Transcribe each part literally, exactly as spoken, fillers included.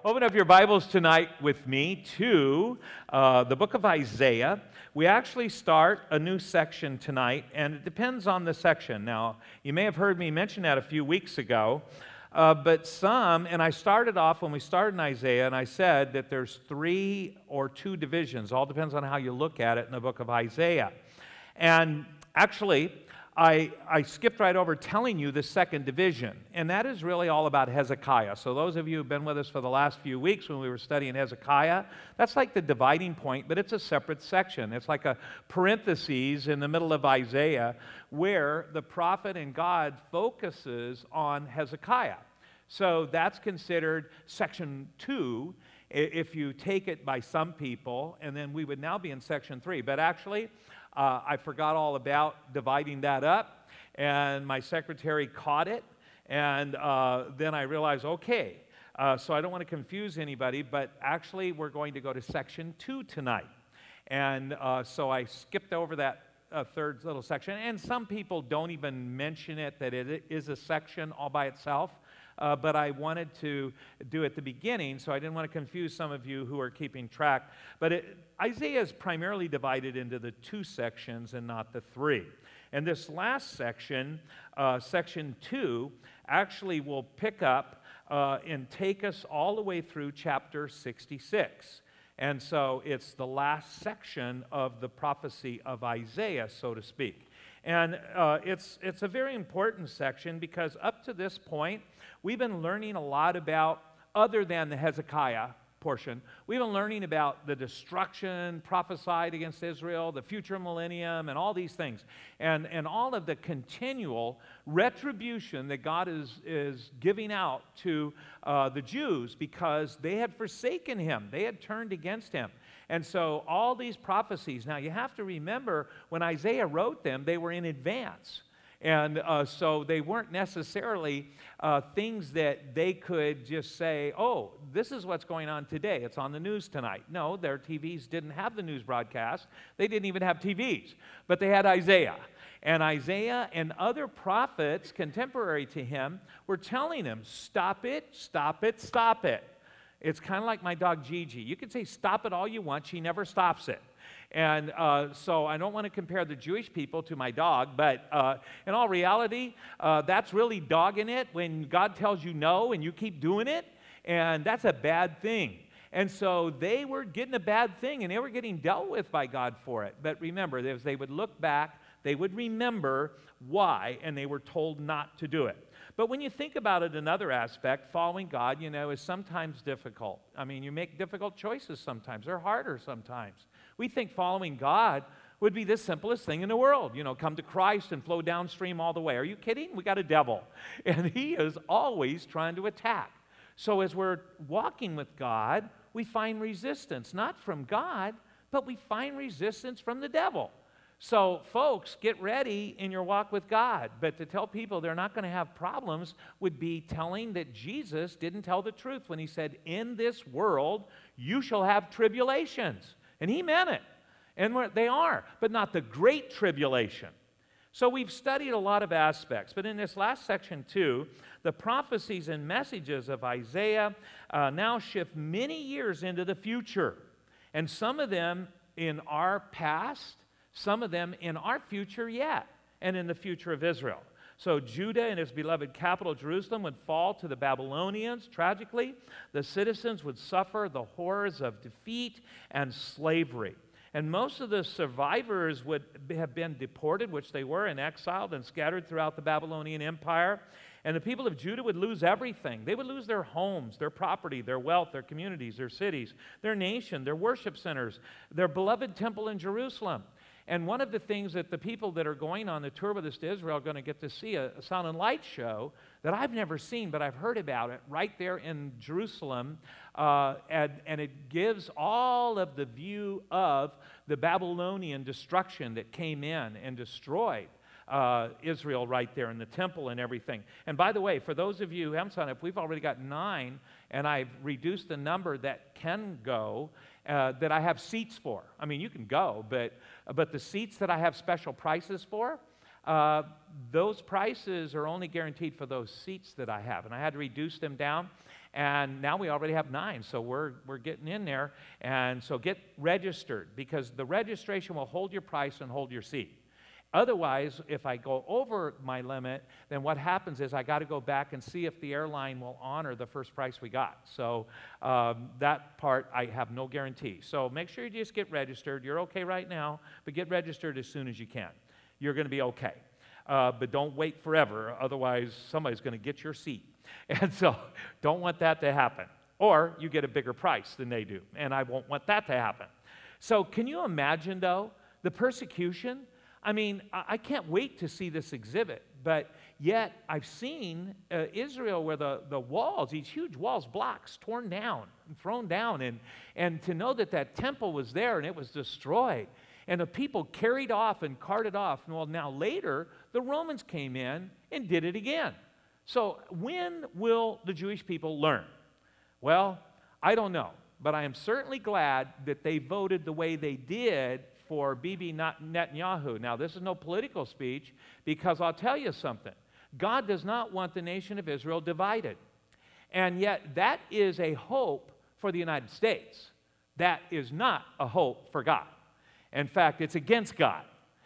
Open up your Bibles tonight with me to uh, the book of Isaiah. We actually start a new section tonight, and it depends on the section. Now, you may have heard me mention that a few weeks ago, uh, but some, and I started off when we started in Isaiah, and I said that there's three or two divisions. All depends on how you look at it in the book of Isaiah. And actually, I, I skipped right over telling you the second division, and that is really all about Hezekiah. So those of you who've been with us for the last few weeks when we were studying Hezekiah, that's like the dividing point, but it's a separate section. It's like a parenthesis in the middle of Isaiah where the prophet and God focuses on Hezekiah. So that's considered section two if you take it by some people, and then we would now be in section three. But actually, Uh, I forgot all about dividing that up, and my secretary caught it, and uh, then I realized, okay, uh, so I don't want to confuse anybody, but actually we're going to go to section two tonight. And uh, so I skipped over that uh, third little section, and some people don't even mention it, that it is a section all by itself. Uh, but I wanted to do it at the beginning, so I didn't want to confuse some of you who are keeping track. But it, Isaiah is primarily divided into the two sections and not the three. And this last section, uh, section two, actually will pick up uh, and take us all the way through chapter sixty-six. And so it's the last section of the prophecy of Isaiah, so to speak. And uh, it's, it's a very important section because up to this point, we've been learning a lot about, other than the Hezekiah portion, we've been learning about the destruction prophesied against Israel, the future millennium, and all these things. And, and all of the continual retribution that God is, is giving out to uh, the Jews because they had forsaken Him. They had turned against Him. And so all these prophecies, now you have to remember when Isaiah wrote them, they were in advance. And uh, so they weren't necessarily uh, things that they could just say, oh, this is what's going on today. It's on the news tonight. No, their T Vs didn't have the news broadcast. They didn't even have T Vs. But they had Isaiah. And Isaiah and other prophets contemporary to him were telling him, stop it, stop it, stop it. It's kind of like my dog Gigi. You can say stop it all you want. She never stops it. And uh, so I don't want to compare the Jewish people to my dog, but uh, in all reality, uh, that's really dogging it when God tells you no and you keep doing it, and that's a bad thing. And so they were getting a bad thing, and they were getting dealt with by God for it. But remember, as they would look back, they would remember why, and they were told not to do it. But when you think about it, another aspect, following God, you know, is sometimes difficult. I mean, you make difficult choices sometimes. They're harder sometimes. We think following God would be the simplest thing in the world. You know, come to Christ and flow downstream all the way. Are you kidding? We got a devil, and he is always trying to attack. So as we're walking with God, we find resistance, not from God, but we find resistance from the devil. So, folks, get ready in your walk with God. But to tell people they're not going to have problems would be telling that Jesus didn't tell the truth when he said, in this world you shall have tribulations. And he meant it. And they are, but not the great tribulation. So we've studied a lot of aspects. But in this last section, too, the prophecies and messages of Isaiah uh, now shift many years into the future. And some of them in our past, some of them in our future yet, and in the future of Israel. So Judah and his beloved capital, Jerusalem, would fall to the Babylonians, tragically. The citizens would suffer the horrors of defeat and slavery. And most of the survivors would have been deported, which they were, and exiled and scattered throughout the Babylonian Empire. And the people of Judah would lose everything. They would lose their homes, their property, their wealth, their communities, their cities, their nation, their worship centers, their beloved temple in Jerusalem. And one of the things that the people that are going on the tour with us to Israel are going to get to see, a, a sound and light show that I've never seen, but I've heard about it right there in Jerusalem. Uh, and, and it gives all of the view of the Babylonian destruction that came in and destroyed uh, Israel right there in the temple and everything. And by the way, for those of you who haven't signed up, we've already got nine, and I've reduced the number that can go. Uh, that I have seats for. I mean, you can go, but, but the seats that I have special prices for, uh, those prices are only guaranteed for those seats that I have. And I had to reduce them down. And now we already have nine, so we're, we're getting in there. And so get registered, because the registration will hold your price and hold your seat. Otherwise, if I go over my limit, then what happens is I got to go back and see if the airline will honor the first price we got. So um, that part, I have no guarantee. So make sure you just get registered. You're okay right now, but get registered as soon as you can. You're going to be okay. Uh, but don't wait forever, otherwise somebody's going to get your seat. And so don't want that to happen. Or you get a bigger price than they do, and I won't want that to happen. So can you imagine, though, the persecution? I mean, I can't wait to see this exhibit, but yet I've seen uh, Israel where the, the walls, these huge walls, blocks, torn down and thrown down, and, and to know that that temple was there and it was destroyed, and the people carried off and carted off. Well, now later, the Romans came in and did it again. So when will the Jewish people learn? Well, I don't know, but I am certainly glad that they voted the way they did for Bibi Netanyahu. Now, this is no political speech, because I'll tell you something. God does not want the nation of Israel divided. And yet, that is a hope for the United States. That is not a hope for God. In fact, it's against God.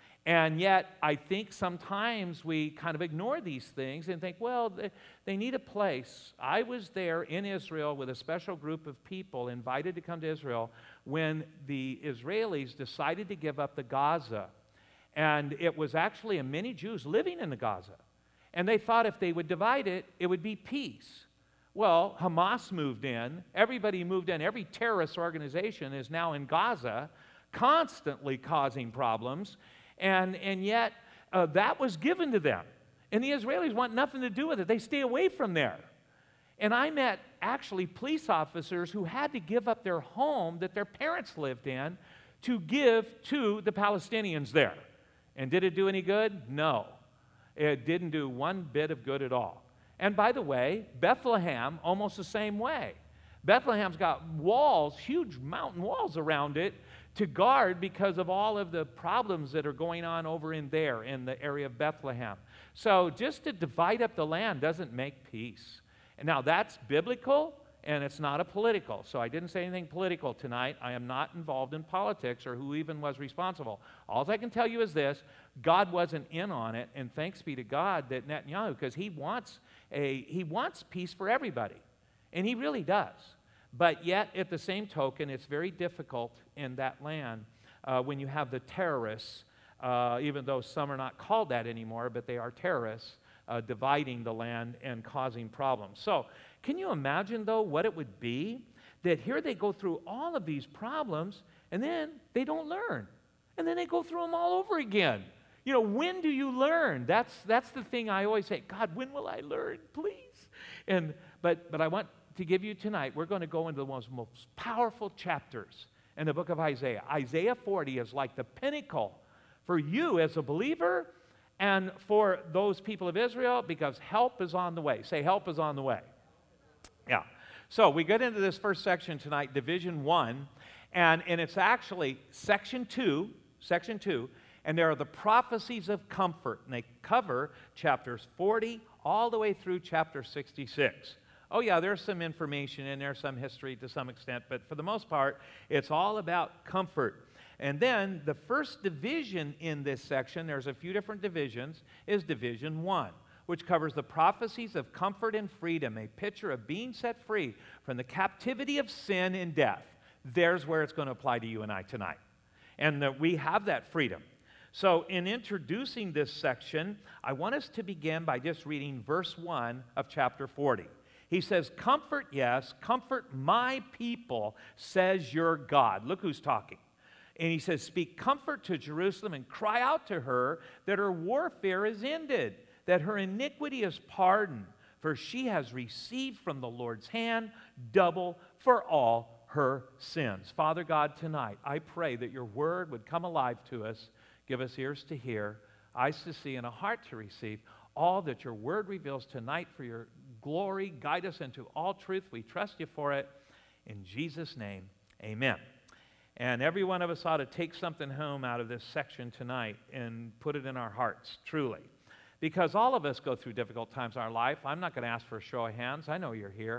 And yet, I think sometimes we kind of ignore these things and think, well, they, they need a place. I was there in Israel with a special group of people invited to come to Israel when the Israelis decided to give up the Gaza. And it was actually many Jews living in the Gaza. And they thought if they would divide it, it would be peace. Well, Hamas moved in. Everybody moved in. Every terrorist organization is now in Gaza, constantly causing problems. And, and yet, uh, that was given to them. And the Israelis want nothing to do with it. They stay away from there. And I met, actually, police officers who had to give up their home that their parents lived in to give to the Palestinians there. And did it do any good? No. It didn't do one bit of good at all. And by the way, Bethlehem, almost the same way. Bethlehem's got walls, huge mountain walls around it, to guard because of all of the problems that are going on over in there in the area of Bethlehem. So just to divide up the land doesn't make peace. And now that's biblical, and it's not a political. So I didn't say anything political tonight. I am not involved in politics or who even was responsible. All I can tell you is this: God wasn't in on it, and thanks be to God that Netanyahu, because he wants a he wants peace for everybody, and he really does. But yet, at the same token, it's very difficult in that land uh, when you have the terrorists, uh, even though some are not called that anymore, but they are terrorists, uh, dividing the land and causing problems. So, can you imagine, though, what it would be that here they go through all of these problems, and then they don't learn, and then they go through them all over again? You know, when do you learn? That's, that's the thing I always say, God, when will I learn, please? And, but, but I want to give you tonight, we're going to go into the most, most powerful chapters in the book of Isaiah. Isaiah forty is like the pinnacle for you as a believer and for those people of Israel, because help is on the way. Say, help is on the way. Yeah. So we get into this first section tonight, Division one, and, and it's actually section two, section two, and there are the prophecies of comfort, and they cover chapters forty all the way through chapter sixty-six. Oh yeah, there's some information in there, some history to some extent, but for the most part, it's all about comfort. And then the first division in this section, there's a few different divisions, is Division one, which covers the prophecies of comfort and freedom, a picture of being set free from the captivity of sin and death. There's where it's going to apply to you and I tonight. And that we have that freedom. So in introducing this section, I want us to begin by just reading verse one of chapter forty. He says, comfort, yes, comfort my people, says your God. Look who's talking. And he says, speak comfort to Jerusalem and cry out to her that her warfare is ended, that her iniquity is pardoned, for she has received from the Lord's hand double for all her sins. Father God, tonight, I pray that your word would come alive to us. Give us ears to hear, eyes to see, and a heart to receive all that your word reveals tonight for your glory. Guide us into all truth. We trust you for it. In Jesus' name, amen. And every one of us ought to take something home out of this section tonight and put it in our hearts, truly. Because all of us go through difficult times in our life. I'm not going to ask for a show of hands. I know you're here.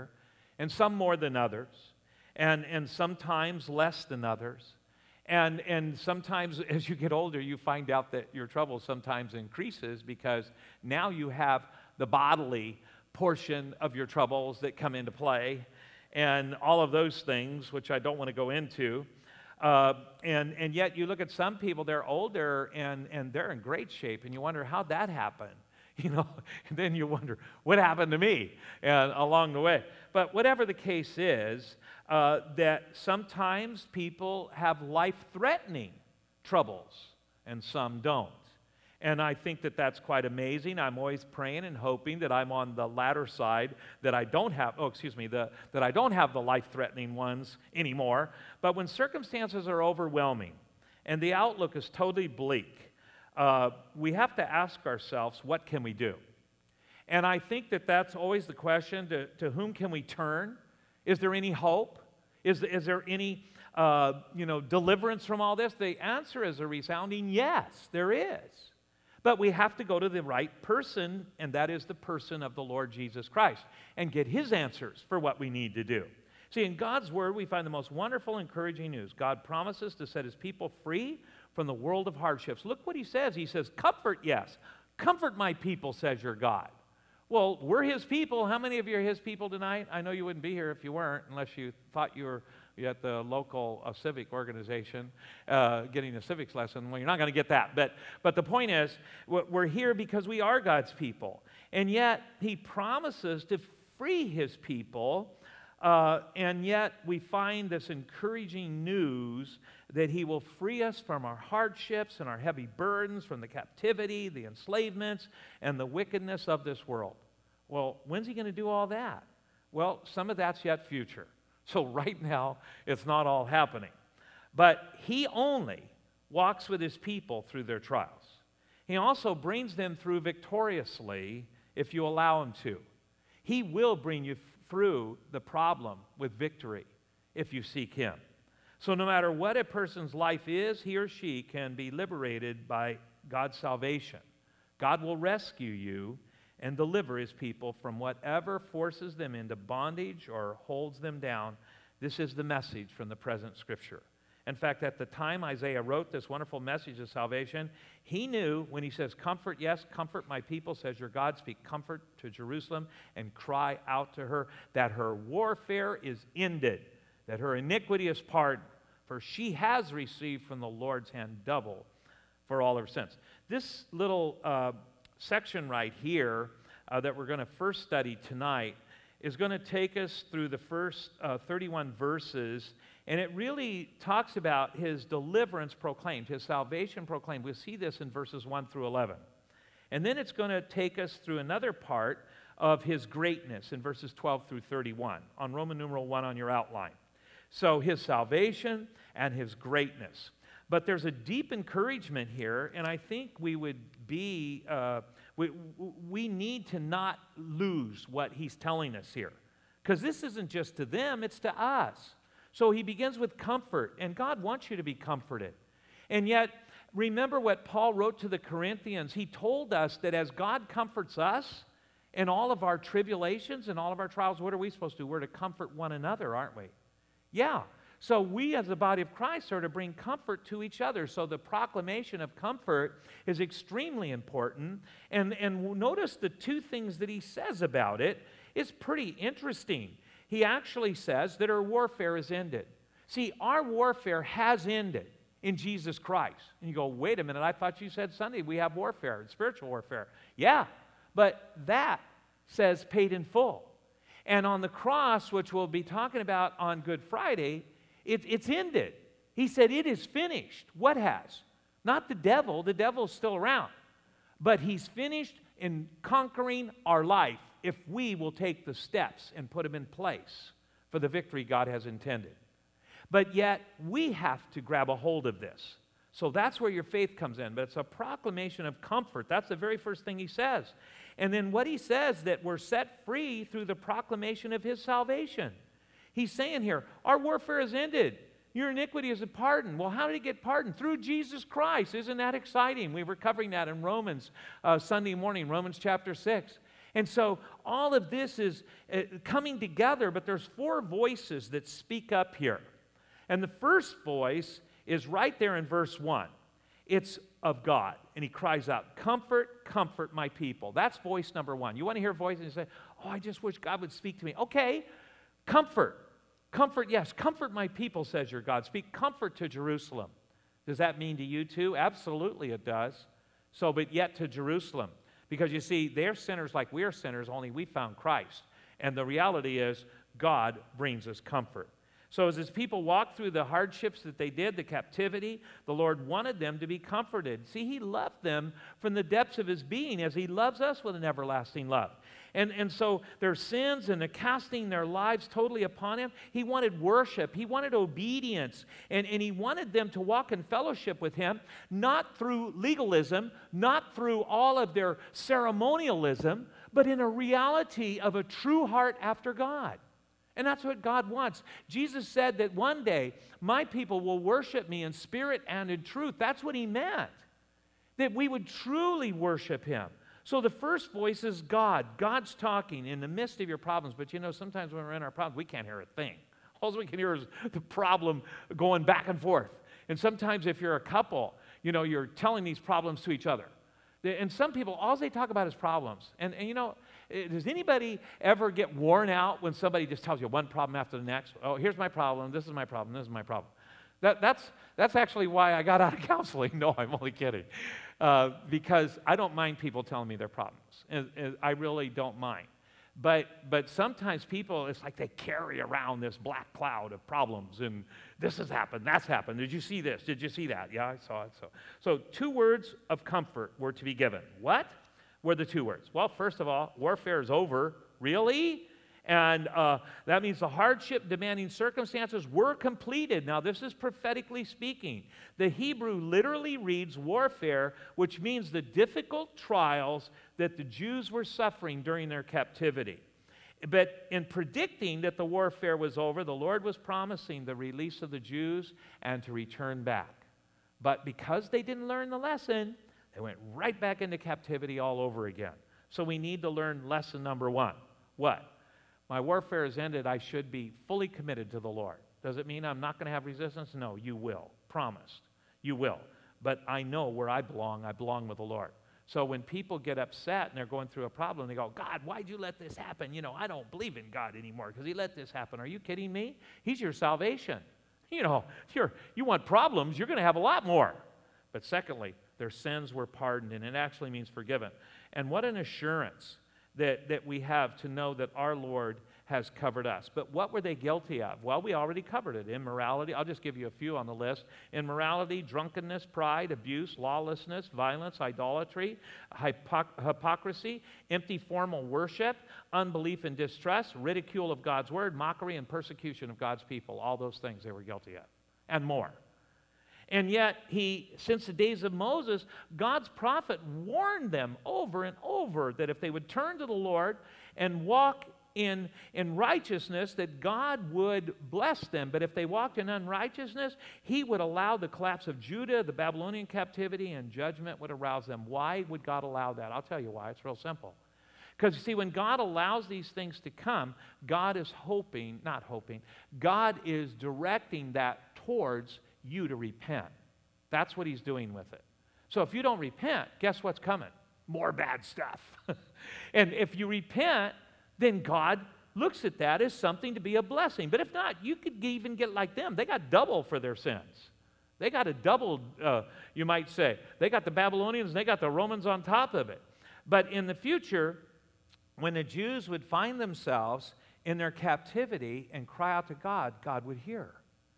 and some more than others, and, and sometimes less than others. And, and sometimes as you get older, you find out that your trouble sometimes increases because now you have the bodily portion of your troubles that come into play, and all of those things, which I don't want to go into. Uh, and, and yet you look at some people, they're older, and, and they're in great shape, and you wonder, how'd that happen? You know, and then you wonder, what happened to me and along the way? But whatever the case is, uh, that sometimes people have life-threatening troubles, and some don't. And I think that that's quite amazing. I'm always praying and hoping that I'm on the latter side, that I don't have, oh, excuse me, the, that I don't have the life-threatening ones anymore. But when circumstances are overwhelming and the outlook is totally bleak, uh, we have to ask ourselves, what can we do? And I think that that's always the question, to, to whom can we turn? Is there any hope? Is, is there any, uh, you know, deliverance from all this? The answer is a resounding yes, there is. But we have to go to the right person, and that is the person of the Lord Jesus Christ, and get His answers for what we need to do. See, in God's Word, we find the most wonderful, encouraging news. God promises to set His people free from the world of hardships. Look what He says. He says, comfort, yes. Comfort my people, says your God. Well, we're His people. How many of you are His people tonight? I know you wouldn't be here if you weren't, unless you thought you were at the local uh, civic organization uh, getting a civics lesson. Well, you're not going to get that. But, but the point is, we're here because we are God's people. And yet, He promises to free His people. Uh, and yet, we find this encouraging news that He will free us from our hardships and our heavy burdens, from the captivity, the enslavements, and the wickedness of this world. Well, when's He going to do all that? Well, some of that's yet future. So right now, it's not all happening. But He only walks with His people through their trials. He also brings them through victoriously if you allow Him to. He will bring you through the problem with victory if you seek Him. So no matter what a person's life is, he or she can be liberated by God's salvation. God will rescue you and deliver His people from whatever forces them into bondage or holds them down. This is the message from the present Scripture. In fact, at the time Isaiah wrote this wonderful message of salvation, he knew when he says, comfort, yes, comfort my people, says your God, speak comfort to Jerusalem and cry out to her that her warfare is ended, that her iniquity is pardoned, for she has received from the Lord's hand double for all her sins. This little uh, section right here uh, that we're going to first study tonight is going to take us through the first uh, thirty-one verses, and it really talks about His deliverance proclaimed, His salvation proclaimed. We'll see this in verses one through eleven. And then it's going to take us through another part of His greatness in verses twelve through thirty-one, on Roman numeral one on your outline. So His salvation and His greatness. But there's a deep encouragement here, and I think we would be, uh, we, we need to not lose what He's telling us here. Because this isn't just to them, it's to us. So He begins with comfort, and God wants you to be comforted. And yet, remember what Paul wrote to the Corinthians. He told us that as God comforts us in all of our tribulations and all of our trials, what are we supposed to do? We're to comfort one another, aren't we? Yeah. So we as the body of Christ are to bring comfort to each other. So the proclamation of comfort is extremely important. And, and notice the two things that he says about it is pretty interesting. He actually says that our warfare is ended. See, our warfare has ended in Jesus Christ. And you go, wait a minute, I thought you said Sunday we have warfare, spiritual warfare. Yeah, but that says paid in full. And on the cross, which we'll be talking about on Good Friday, it, it's ended. He said, it is finished. What has? Not the devil. The devil's still around. But He's finished in conquering our life if we will take the steps and put them in place for the victory God has intended. But yet, we have to grab a hold of this. So that's where your faith comes in. But it's a proclamation of comfort. That's the very first thing he says. And then what he says, that we're set free through the proclamation of His salvation. He's saying here, our warfare is ended. Your iniquity is pardoned. Well, how did it get pardoned? Through Jesus Christ. Isn't that exciting? We were covering that in Romans uh, Sunday morning, Romans chapter six. And so all of this is uh, coming together, but there's four voices that speak up here. And the first voice is right there in verse one. It's of God. And he cries out, "Comfort, comfort my people." That's voice number one. You want to hear voice and you say, "Oh, I just wish God would speak to me." Okay, comfort. Comfort, yes. Comfort my people, says your God. Speak comfort to Jerusalem. Does that mean to you too? Absolutely it does. So, but yet to Jerusalem. Because you see, they're sinners like we are sinners, only we found Christ. And the reality is, God brings us comfort. So as his people walked through the hardships that they did, the captivity, the Lord wanted them to be comforted. See, he loved them from the depths of his being as he loves us with an everlasting love. And, and so their sins and the casting their lives totally upon him, he wanted worship, he wanted obedience, and, and he wanted them to walk in fellowship with him, not through legalism, not through all of their ceremonialism, but in a reality of a true heart after God. And that's what God wants. Jesus said that one day, my people will worship me in spirit and in truth. That's what he meant, that we would truly worship him. So the first voice is God. God's talking in the midst of your problems. But you know, sometimes when we're in our problems, we can't hear a thing. All we can hear is the problem going back and forth. And sometimes if you're a couple, you know, you're telling these problems to each other. And some people, all they talk about is problems. And, and you know, does anybody ever get worn out when somebody just tells you one problem after the next? Oh, here's my problem, this is my problem, this is my problem. That, that's, that's actually why I got out of counseling. No, I'm only kidding. Uh, because I don't mind people telling me their problems. And, and I really don't mind. But, but sometimes people, it's like they carry around this black cloud of problems. And this has happened, that's happened. Did you see this? Did you see that? Yeah, I saw it. So, so two words of comfort were to be given. What were the two words? Well, first of all, warfare is over. Really? And uh, that means the hardship-demanding circumstances were completed. Now, this is prophetically speaking. The Hebrew literally reads warfare, which means the difficult trials that the Jews were suffering during their captivity. But in predicting that the warfare was over, the Lord was promising the release of the Jews and to return back. But because they didn't learn the lesson, they went right back into captivity all over again. So we need to learn lesson number one. What? My warfare is ended. I should be fully committed to the Lord. Does it mean I'm not going to have resistance? No, you will. Promised. You will. But I know where I belong. I belong with the Lord. So when people get upset and they're going through a problem, they go, "God, why'd you let this happen? You know, I don't believe in God anymore because he let this happen." Are you kidding me? He's your salvation. You know, if you're, you want problems, you're going to have a lot more. But secondly, their sins were pardoned, and it actually means forgiven. And what an assurance that, that we have to know that our Lord has covered us. But what were they guilty of? Well, we already covered it. Immorality. I'll just give you a few on the list. Immorality, drunkenness, pride, abuse, lawlessness, violence, idolatry, hypoc- hypocrisy, empty formal worship, unbelief and distrust, ridicule of God's word, mockery and persecution of God's people. All those things they were guilty of, and more. And yet, he, since the days of Moses, God's prophet warned them over and over that if they would turn to the Lord and walk in, in righteousness, that God would bless them. But if they walked in unrighteousness, he would allow the collapse of Judah, the Babylonian captivity, and judgment would arouse them. Why would God allow that? I'll tell you why. It's real simple. Because, you see, when God allows these things to come, God is hoping, not hoping, God is directing that towards you to repent. That's what he's doing with it. So if you don't repent, guess what's coming? More bad stuff. And if you repent, then God looks at that as something to be a blessing. But if not, you could even get like them. They got double for their sins. They got a double, uh, you might say. They got the Babylonians and they got the Romans on top of it. But in the future, when the Jews would find themselves in their captivity and cry out to God, God would hear.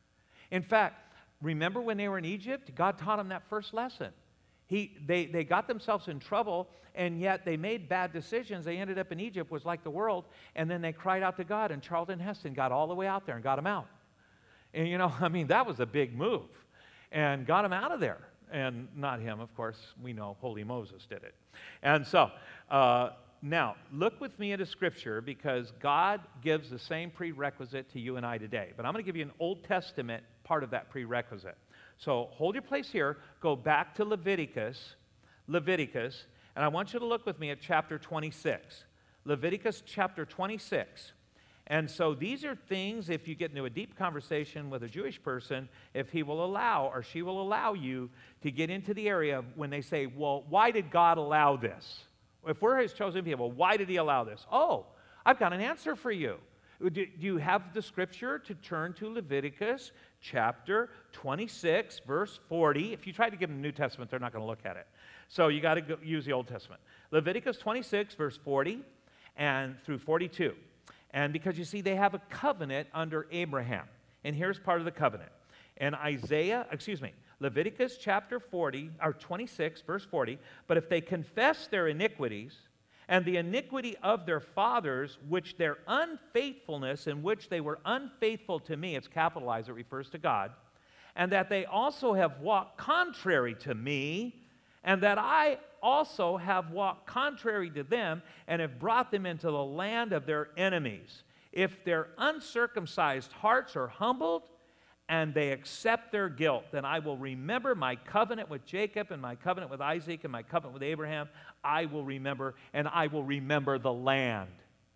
In fact, remember when they were in Egypt? God taught them that first lesson. He, they, they got themselves in trouble, and yet they made bad decisions. They ended up in Egypt, was like the world, and then they cried out to God, and Charlton Heston got all the way out there and got them out. And, you know, I mean, that was a big move, and got them out of there. And not him, of course. We know Holy Moses did it. And so, uh, now, look with me at a scripture, because God gives the same prerequisite to you and I today. But I'm going to give you an Old Testament part of that prerequisite. So hold your place here. Go back to Leviticus, Leviticus, and I want you to look with me at chapter twenty-six. Leviticus chapter twenty-six. And so these are things, if you get into a deep conversation with a Jewish person, if he will allow or she will allow you to get into the area when they say, well, why did God allow this? If we're his chosen people, why did he allow this? Oh, I've got an answer for you. Do, do you have the scripture to turn to Leviticus chapter twenty-six, verse forty? If you try to give them the New Testament, they're not going to look at it. So you got to use the Old Testament. Leviticus twenty-six, verse forty and through forty-two. And because you see, they have a covenant under Abraham. And here's part of the covenant. And Isaiah, excuse me, Leviticus chapter forty, or twenty-six, verse forty, but if they confess their iniquities and the iniquity of their fathers, which their unfaithfulness in which they were unfaithful to me, it's capitalized, it refers to God, and that they also have walked contrary to me, and that I also have walked contrary to them, and have brought them into the land of their enemies. If their uncircumcised hearts are humbled, and they accept their guilt, then I will remember my covenant with Jacob, and my covenant with Isaac, and my covenant with Abraham. I will remember, and I will remember the land.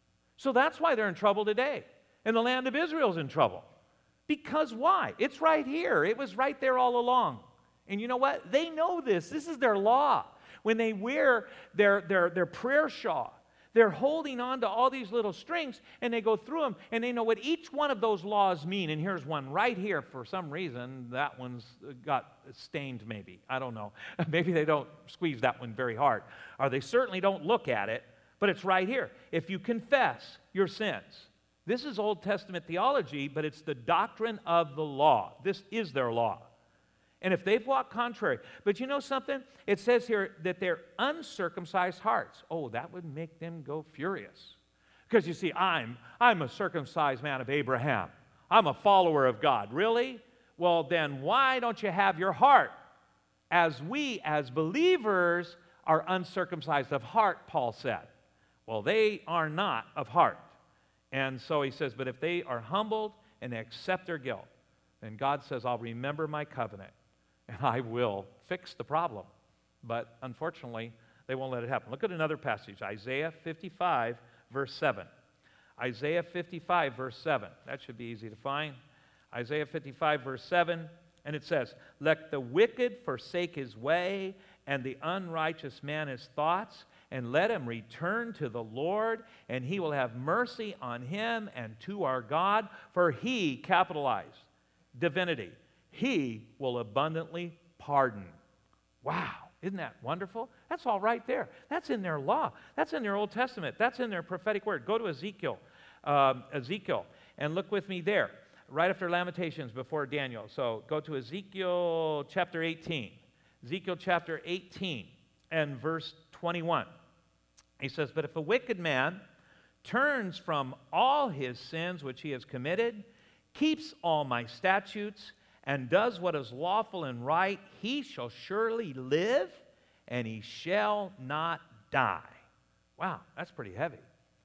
So that's why they're in trouble today. And the land of Israel's in trouble. Because why? It's right here. It was right there all along. And you know what? They know this. This is their law. When they wear their, their, their prayer shawl, they're holding on to all these little strings, and they go through them, and they know what each one of those laws mean. And here's one right here. For some reason, that one's got stained maybe. I don't know. Maybe they don't squeeze that one very hard. Or they certainly don't look at it, but it's right here. If you confess your sins. This is Old Testament theology, but it's the doctrine of the law. This is their law. And if they've walked contrary, but you know something? It says here that they're uncircumcised hearts. Oh, that would make them go furious. Because you see, I'm, I'm a circumcised man of Abraham. I'm a follower of God. Really? Well, then why don't you have your heart? As we, as believers, are uncircumcised of heart, Paul said. Well, they are not of heart. And so he says, but if they are humbled and they accept their guilt, then God says, I'll remember my covenant. And I will fix the problem. But unfortunately, they won't let it happen. Look at another passage, Isaiah fifty-five, verse seven. Isaiah fifty-five, verse seven. That should be easy to find. Isaiah fifty-five, verse seven. And it says, let the wicked forsake his way, and the unrighteous man his thoughts, and let him return to the Lord, and he will have mercy on him and to our God, for he, capitalized, divinity, he will abundantly pardon. Wow, isn't that wonderful? That's all right there. That's in their law. That's in their Old Testament. That's in their prophetic word. Go to Ezekiel, um, Ezekiel, and look with me there, right after Lamentations, before Daniel. So go to Ezekiel chapter eighteen. Ezekiel chapter eighteen and verse twenty-one. He says, but if a wicked man turns from all his sins which he has committed, keeps all my statutes, and does what is lawful and right, he shall surely live, and he shall not die. Wow, that's pretty heavy.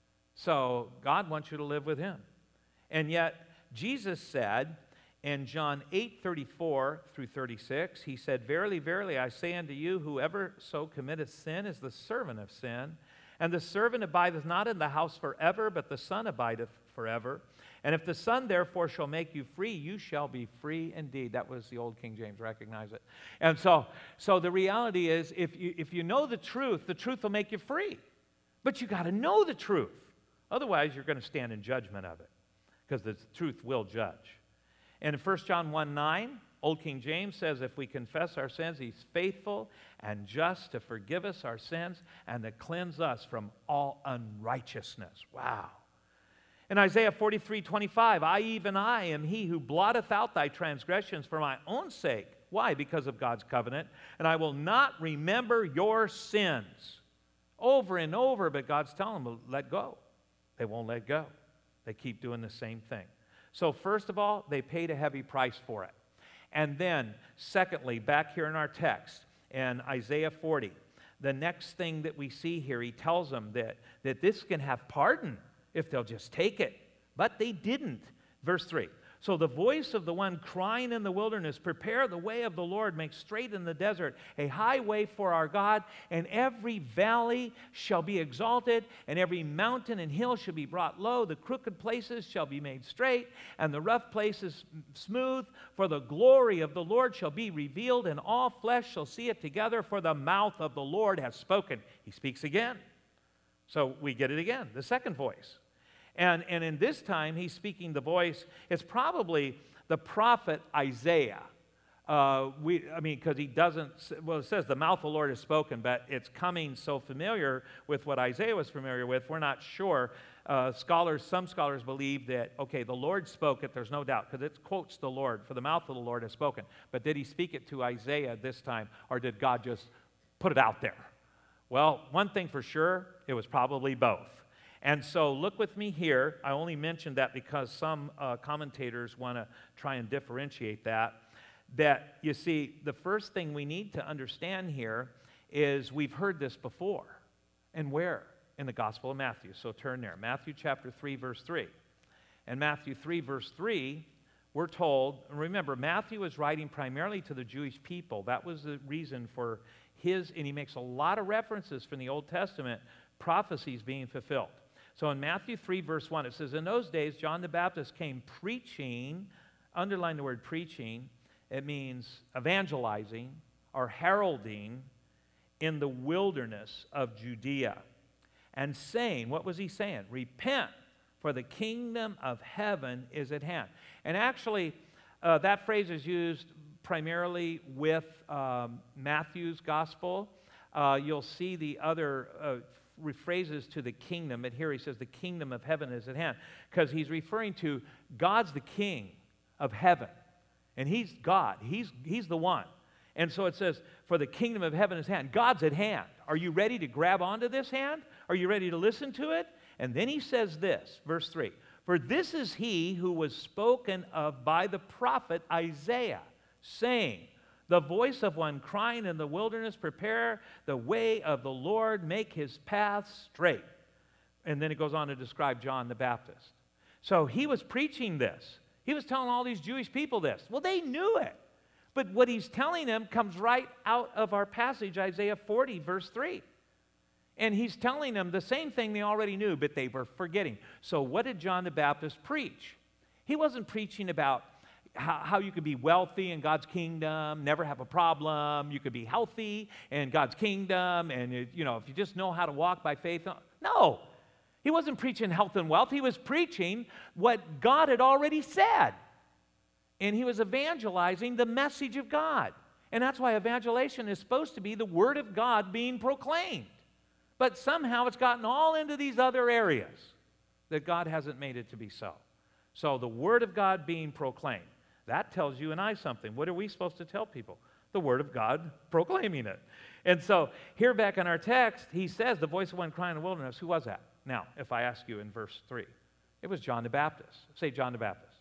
So God wants you to live with him. And yet, Jesus said in John eight, thirty-four through thirty-six, he said, verily, verily, I say unto you, whoever so committeth sin is the servant of sin. And the servant abideth not in the house forever, but the Son abideth forever. And if the Son therefore shall make you free, you shall be free indeed. That was the old King James, recognize it. And so, so the reality is, if you, if you know the truth, the truth will make you free. But you got to know the truth. Otherwise, you're going to stand in judgment of it, because the truth will judge. And in First John one nine, Old King James says, if we confess our sins, he's faithful and just to forgive us our sins and to cleanse us from all unrighteousness. Wow. In Isaiah forty-three twenty-five, I, even I, am he who blotteth out thy transgressions for my own sake. Why? Because of God's covenant. And I will not remember your sins. Over and over, but God's telling them, let go. They won't let go. They keep doing the same thing. So first of all, they paid a heavy price for it. And then, secondly, back here in our text, in Isaiah forty, the next thing that we see here, he tells them that, that this can have pardon if they'll just take it. But they didn't. Verse three, So the voice of the one crying in the wilderness, prepare the way of the Lord, make straight in the desert a highway for our God, and every valley shall be exalted, and every mountain and hill shall be brought low. The crooked places shall be made straight, and the rough places smooth. For the glory of the Lord shall be revealed, and all flesh shall see it together, for the mouth of the Lord has spoken. He speaks again. So we get it again, the second voice. And, and in this time, he's speaking the voice. It's probably the prophet Isaiah. Uh, we, I mean, because he doesn't, well, it says the mouth of the Lord has spoken, but it's coming so familiar with what Isaiah was familiar with, we're not sure. Uh, scholars, some scholars believe that, okay, the Lord spoke it, there's no doubt, because it quotes the Lord, for the mouth of the Lord has spoken. But did he speak it to Isaiah this time, or did God just put it out there? Well, one thing for sure, it was probably both. And so look with me here. I only mentioned that because some uh, commentators want to try and differentiate that. That, you see, the first thing we need to understand here is we've heard this before. And where? In the Gospel of Matthew. So turn there. Matthew chapter three, verse three. And Matthew three, verse three, we're told, and remember, Matthew is writing primarily to the Jewish people. That was the reason for his, and he makes a lot of references from the Old Testament, prophecies being fulfilled. So in Matthew three, verse one, it says, in those days, John the Baptist came preaching, underline the word preaching, it means evangelizing or heralding in the wilderness of Judea, and saying, what was he saying? Repent, for the kingdom of heaven is at hand. And actually, uh, that phrase is used primarily with um, Matthew's gospel. Uh, you'll see the other uh, phrases to the kingdom, but here he says the kingdom of heaven is at hand, because he's referring to God's the king of heaven, and he's God. He's, he's the one. And so it says, for the kingdom of heaven is at hand. God's at hand. Are you ready to grab onto this hand? Are you ready to listen to it? And then he says this, verse three, for this is he who was spoken of by the prophet Isaiah, saying, the voice of one crying in the wilderness, prepare the way of the Lord, make his path straight. And then it goes on to describe John the Baptist. So he was preaching this. He was telling all these Jewish people this. Well, they knew it. But what he's telling them comes right out of our passage, Isaiah forty, verse three. And he's telling them the same thing they already knew, but they were forgetting. So what did John the Baptist preach? He wasn't preaching about How, how you could be wealthy in God's kingdom, never have a problem. You could be healthy in God's kingdom, and it, you know, if you just know how to walk by faith. No, he wasn't preaching health and wealth. He was preaching what God had already said, and he was evangelizing the message of God. And that's why evangelization is supposed to be the word of God being proclaimed. But somehow it's gotten all into these other areas that God hasn't made it to be so. So the word of God being proclaimed. That tells you and I something. What are we supposed to tell people? The Word of God proclaiming it. And so here back in our text, he says, the voice of one crying in the wilderness. Who was that? Now, if I ask you in verse three, it was John the Baptist. Say John the Baptist.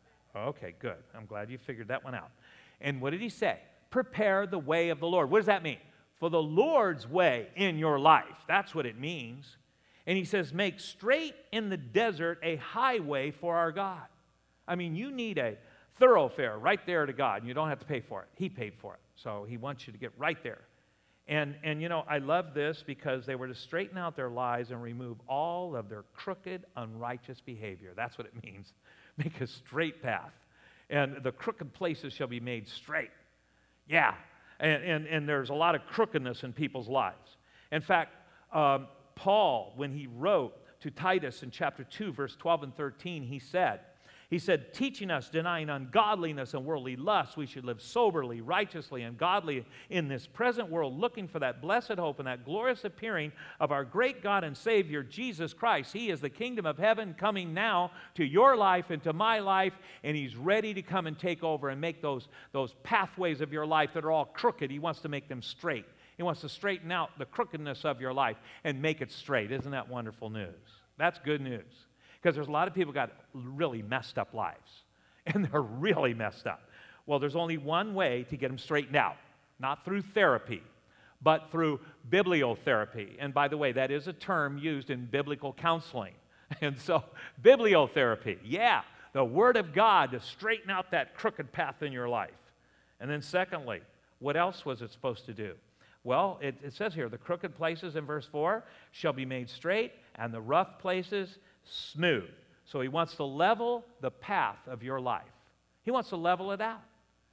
Okay, good. I'm glad you figured that one out. And what did he say? Prepare the way of the Lord. What does that mean? For the Lord's way in your life. That's what it means. And he says, make straight in the desert a highway for our God. I mean, you need a thoroughfare right there to God, and you don't have to pay for it. He paid for it. So he wants you to get right there. And, and you know, I love this because they were to straighten out their lives and remove all of their crooked, unrighteous behavior. That's what it means. Make a straight path. And the crooked places shall be made straight. Yeah. And, and, and there's a lot of crookedness in people's lives. In fact, um, Paul, when he wrote to Titus in chapter two, verse twelve and thirteen, he said, He said, teaching us, denying ungodliness and worldly lusts, we should live soberly, righteously, and godly in this present world, looking for that blessed hope and that glorious appearing of our great God and Savior, Jesus Christ. He is the kingdom of heaven coming now to your life and to my life, and he's ready to come and take over and make those, those pathways of your life that are all crooked. He wants to make them straight. He wants to straighten out the crookedness of your life and make it straight. Isn't that wonderful news? That's good news. Because there's a lot of people got really messed up lives, and they're really messed up. Well, there's only one way to get them straightened out, not through therapy, but through bibliotherapy. And by the way, that is a term used in biblical counseling. And so, bibliotherapy, yeah, the Word of God to straighten out that crooked path in your life. And then secondly, what else was it supposed to do? Well, it, it says here, the crooked places in verse four shall be made straight, and the rough places smooth. So he wants to level the path of your life. He wants to level it out.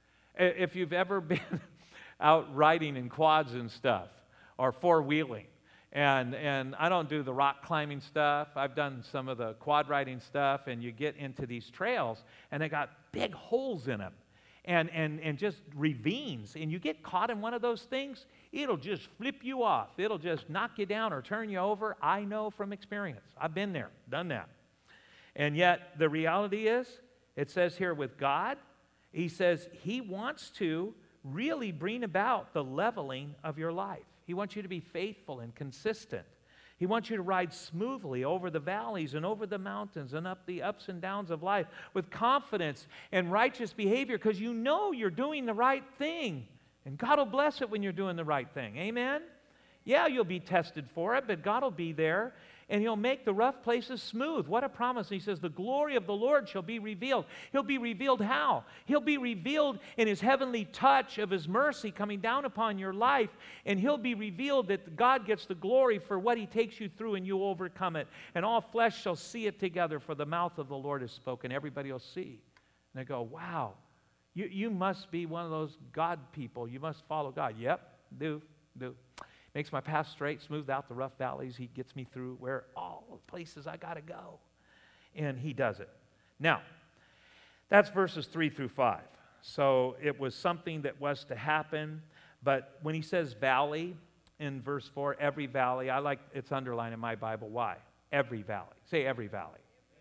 If you've ever been out riding in quads and stuff, or four-wheeling, and, and I don't do the rock climbing stuff. I've done some of the quad riding stuff, and you get into these trails, and they got big holes in them. And, and, and just ravines, and you get caught in one of those things, it'll just flip you off. It'll just knock you down or turn you over. I know from experience. I've been there, done that. And yet, the reality is, it says here with God, he says he wants to really bring about the leveling of your life. He wants you to be faithful and consistent. He wants you to ride smoothly over the valleys and over the mountains and up the ups and downs of life with confidence and righteous behavior, because you know you're doing the right thing. And God will bless it when you're doing the right thing. Amen? Yeah, you'll be tested for it, but God will be there, and He'll make the rough places smooth. What a promise. He says, the glory of the Lord shall be revealed. He'll be revealed how? He'll be revealed in His heavenly touch of His mercy coming down upon your life, and He'll be revealed that God gets the glory for what He takes you through, and you overcome it. And all flesh shall see it together, for the mouth of the Lord has spoken. Everybody will see. And they go, wow, you, you must be one of those God people. You must follow God. Yep, do, do. Makes my path straight, smooths out the rough valleys. He gets me through where all the places I got to go. And He does it. Now, that's verses three through five. So it was something that was to happen. But when he says valley in verse four, every valley, I like, it's underlined in my Bible. Why? Every valley. Say every valley.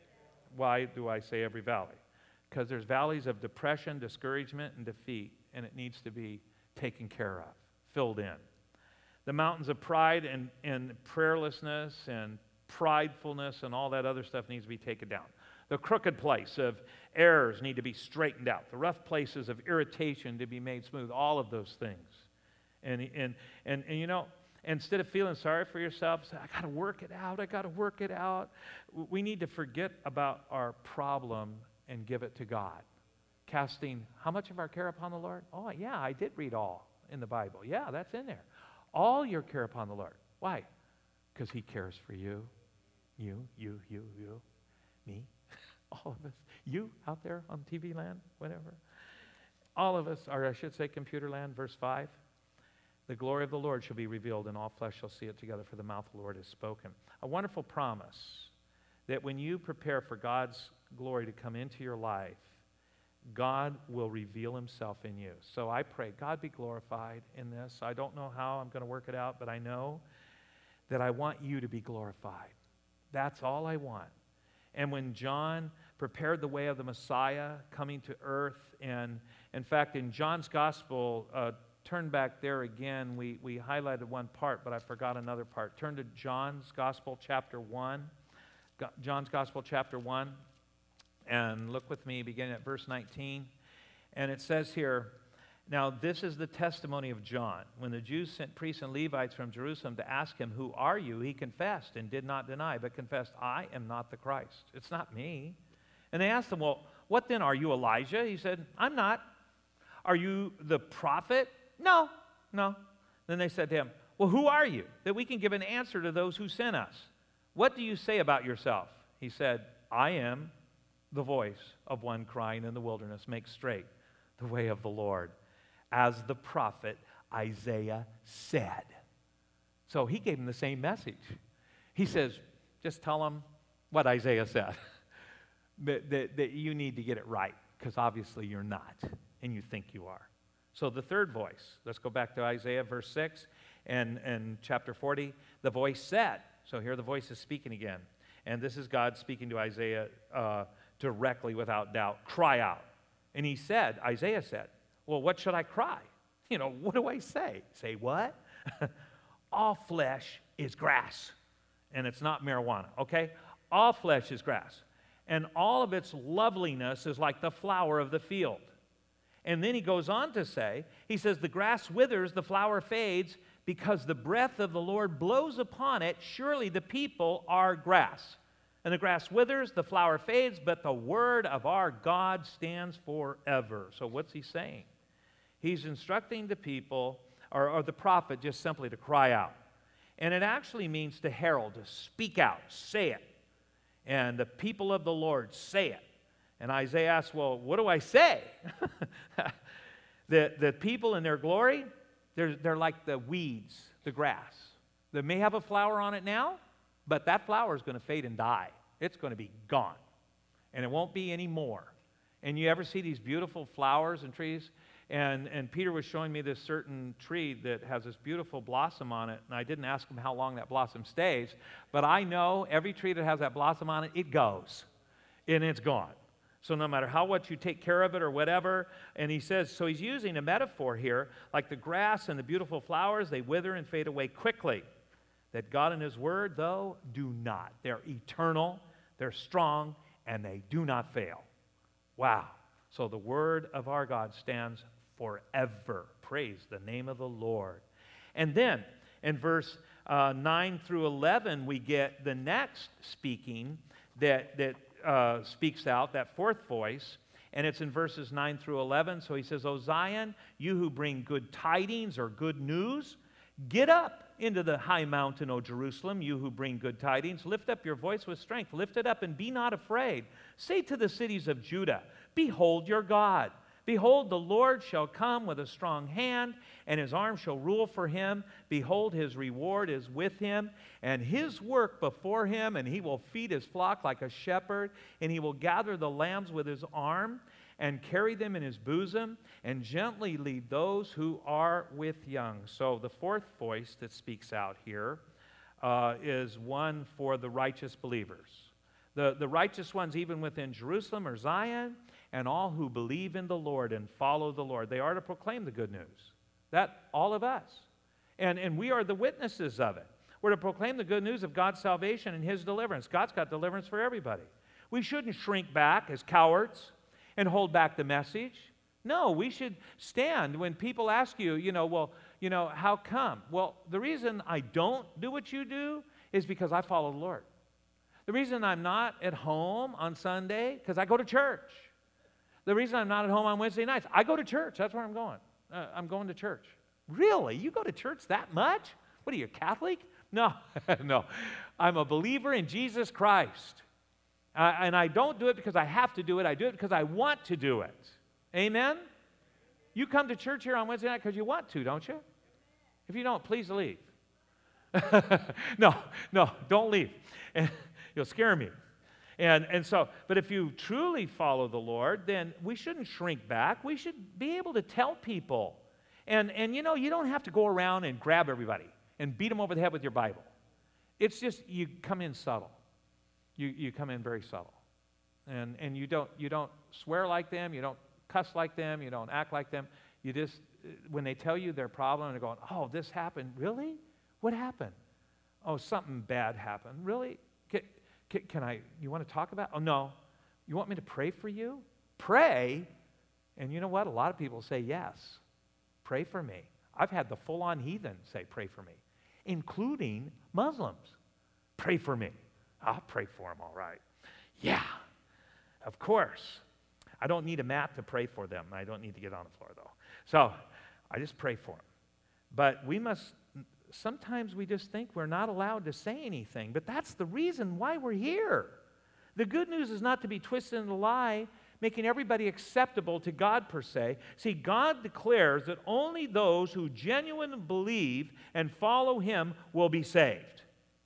Why do I say every valley? Because there's valleys of depression, discouragement, and defeat, and it needs to be taken care of, filled in. The mountains of pride and, and prayerlessness and pridefulness and all that other stuff needs to be taken down. The crooked place of errors need to be straightened out. The rough places of irritation to be made smooth. All of those things. And, and, and, and you know, instead of feeling sorry for yourself, say, I got to work it out, I got to work it out. We need to forget about our problem and give it to God. Casting how much of our care upon the Lord? Oh, yeah, I did read all in the Bible. Yeah, that's in there. All your care upon the Lord. Why? Because He cares for you. You, you, you, you, me, all of us. You out there on T V land, whatever. All of us, or I should say computer land, verse five. The glory of the Lord shall be revealed, and all flesh shall see it together, for the mouth of the Lord has spoken. A wonderful promise that when you prepare for God's glory to come into your life, God will reveal Himself in you. So I pray, God be glorified in this. I don't know how I'm going to work it out, but I know that I want you to be glorified. That's all I want. And when John prepared the way of the Messiah coming to earth, and in fact, in John's Gospel, uh, turn back there again. We, we highlighted one part, but I forgot another part. Turn to John's Gospel, chapter one. Go, John's Gospel, chapter one. And look with me, beginning at verse nineteen. And it says here, now this is the testimony of John. When the Jews sent priests and Levites from Jerusalem to ask him, who are you? He confessed and did not deny, but confessed, I am not the Christ. It's not me. And they asked him, well, what then? Are you Elijah? He said, I'm not. Are you the prophet? No, no. Then they said to him, well, who are you? That we can give an answer to those who sent us. What do you say about yourself? He said, I am the voice of one crying in the wilderness, make straight the way of the Lord, as the prophet Isaiah said. So he gave him the same message. He says, just tell them what Isaiah said, that, that, that you need to get it right, because obviously you're not, and you think you are. So the third voice, let's go back to Isaiah verse six and, and chapter forty. The voice said, so here the voice is speaking again. And this is God speaking to Isaiah uh, directly without doubt. Cry out. And he said, Isaiah said, well, what should I cry? You know, what do I say? Say what? All flesh is grass. And it's not marijuana, okay? All flesh is grass. And all of its loveliness is like the flower of the field. And then he goes on to say, he says, the grass withers, the flower fades, because the breath of the Lord blows upon it. Surely the people are grass. and the grass withers, the flower fades, but the word of our God stands forever. So what's he saying? He's instructing the people, or, or the prophet, just simply to cry out. And it actually means to herald, to speak out, say it. And the people of the Lord say it. And Isaiah asks, well, what do I say? the, the people in their glory, they're, they're like the weeds, the grass. They may have a flower on it now, but that flower is going to fade and die. It's going to be gone. And it won't be any more. And you ever see these beautiful flowers and trees? And, and Peter was showing me this certain tree that has this beautiful blossom on it. And I didn't ask him how long that blossom stays. But I know every tree that has that blossom on it, it goes. And it's gone. So no matter how much you take care of it or whatever. And he says, so he's using a metaphor here. Like the grass and the beautiful flowers, they wither and fade away quickly. That God and his word, though, do not. They're eternal, they're strong, and they do not fail. Wow. So the word of our God stands forever. Praise the name of the Lord. And then in verse uh, nine through eleven, we get the next speaking that, that uh, speaks out, that fourth voice. And it's in verses nine through eleven. So he says, O Zion, you who bring good tidings or good news, get up into the high mountain, O Jerusalem, you who bring good tidings. Lift up your voice with strength. Lift it up and be not afraid. Say to the cities of Judah, behold your God. Behold, the Lord shall come with a strong hand, and his arm shall rule for him. Behold, his reward is with him, and his work before him, and he will feed his flock like a shepherd, and he will gather the lambs with his arm, and carry them in his bosom, and gently lead those who are with young. So the fourth voice that speaks out here uh, is one for the righteous believers. The, the righteous ones even within Jerusalem or Zion, and all who believe in the Lord and follow the Lord. They are to proclaim the good news. That, all of us. And, and we are the witnesses of it. We're to proclaim the good news of God's salvation and his deliverance. God's got deliverance for everybody. We shouldn't shrink back as cowards and hold back the message. No, we should stand when people ask you, you know, well, you know, how come? Well, the reason I don't do what you do is because I follow the Lord. The reason I'm not at home on Sunday, because I go to church. The reason I'm not at home on Wednesday nights, I go to church. That's where I'm going. Uh, I'm going to church. Really? You go to church that much? What are you, Catholic? No, no. I'm a believer in Jesus Christ. Uh, and I don't do it because I have to do it. I do it because I want to do it. Amen? You come to church here on Wednesday night because you want to, don't you? If you don't, please leave. no, no, don't leave. You'll scare me. And, and so, but if you truly follow the Lord, then we shouldn't shrink back. We should be able to tell people. And, and you know, you don't have to go around and grab everybody and beat them over the head with your Bible. It's just you come in subtle. You, you come in very subtle. And, and you, don't, you don't swear like them. You don't cuss like them. You don't act like them. You just, when they tell you their problem, they're going, oh, this happened. Really? What happened? Oh, something bad happened. Really? Can, can, can I, you want to talk about? Oh, no. You want me to pray for you? Pray? And you know what? A lot of people say yes. Pray for me. I've had the full-on heathen say pray for me, including Muslims. Pray for me. I'll pray for them, all right. Yeah, of course. I don't need a mat to pray for them. I don't need to get on the floor, though. So I just pray for them. But we must, sometimes we just think we're not allowed to say anything. But that's the reason why we're here. The good news is not to be twisted into a lie, making everybody acceptable to God per se. See, God declares that only those who genuinely believe and follow him will be saved.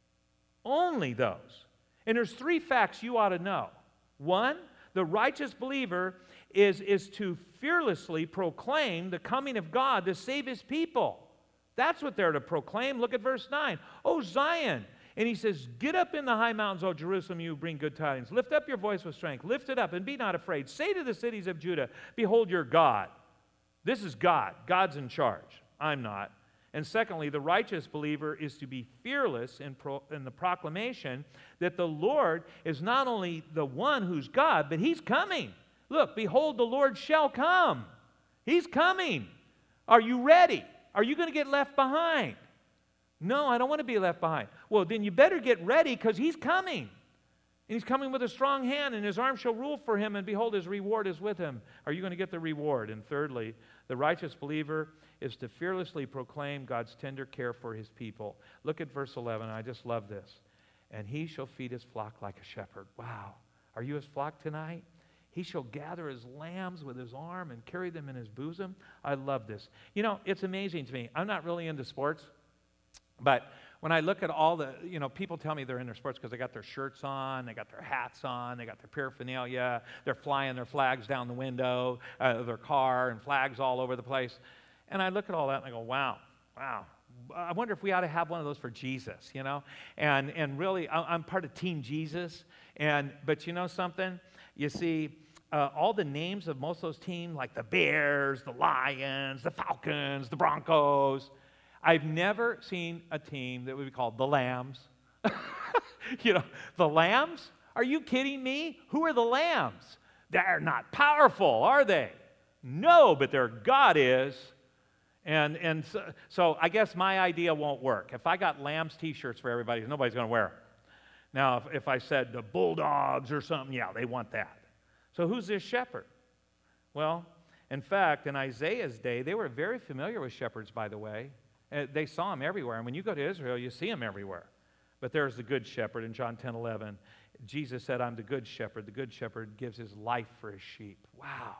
Only those. And there's three facts you ought to know. One, the righteous believer is, is to fearlessly proclaim the coming of God to save his people. That's what they're to proclaim. Look at verse nine. Oh, Zion. And he says, get up in the high mountains, O Jerusalem, you bring good tidings. Lift up your voice with strength. Lift it up and be not afraid. Say to the cities of Judah, behold your God. This is God. God's in charge. I'm not. And secondly, the righteous believer is to be fearless in, pro, in the proclamation that the Lord is not only the one who's God, but he's coming. Look, behold, the Lord shall come. He's coming. Are you ready? Are you going to get left behind? No, I don't want to be left behind. Well, then you better get ready because he's coming. And he's coming with a strong hand, and his arm shall rule for him, and behold, his reward is with him. Are you going to get the reward? And thirdly, the righteous believer is to fearlessly proclaim God's tender care for his people. Look at verse eleven. I just love this. And he shall feed his flock like a shepherd. Wow. Are you his flock tonight? He shall gather his lambs with his arm and carry them in his bosom. I love this. You know, it's amazing to me. I'm not really into sports, but when I look at all the, you know, people tell me they're into sports because they got their shirts on, they got their hats on, they got their paraphernalia, they're flying their flags down the window of their car and flags all over the place. And I look at all that and I go, wow, wow. I wonder if we ought to have one of those for Jesus, you know? And and really, I'm part of Team Jesus. And but you know something? You see, uh, all the names of most of those teams, like the Bears, the Lions, the Falcons, the Broncos, I've never seen a team that would be called the Lambs. You know, the Lambs? Are you kidding me? Who are the Lambs? They're not powerful, are they? No, but their God is. And, and so, so I guess my idea won't work. If I got Lambs t-shirts for everybody, nobody's going to wear them. Now, if, if I said the Bulldogs or something, yeah, they want that. So who's this shepherd? Well, in fact, in Isaiah's day, they were very familiar with shepherds, by the way. Uh, They saw him everywhere. And when you go to Israel, you see him everywhere. But there's the good shepherd in John ten eleven. Jesus said, I'm the good shepherd. The good shepherd gives his life for his sheep. Wow.